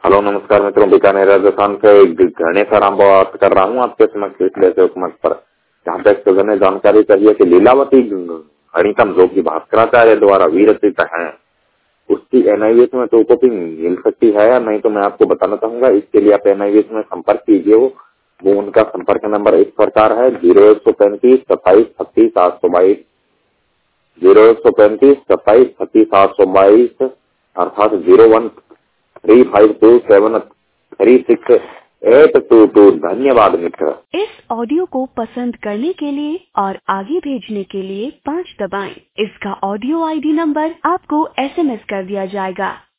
Hello नमस्कार मित्रों, बीकानेर राजस्थान से गणेशाराम बात कर रहा हूँ आपके समक्ष इसलिए उपमत पर। जहाँ तक सघन जानकारी चाहिए कि लीलावती गणितम जो की भास्कराचार्य द्वारा विरचित है, उसकी एनआईवीएस में तो कॉपी मिल सकती है या नहीं, तो मैं आपको बताना चाहूंगा। इसके लिए आप एनआईवीएस में संपर्क कीजिए। वो उनका संपर्क नंबर इस प्रकार है 0135 27 36 722 अर्थात 0135273682 धन्यवाद मित्र। इस ऑडियो को पसंद करने के लिए और आगे भेजने के लिए 5 दबाएं। इसका ऑडियो आईडी नंबर आपको एसएमएस कर दिया जाएगा।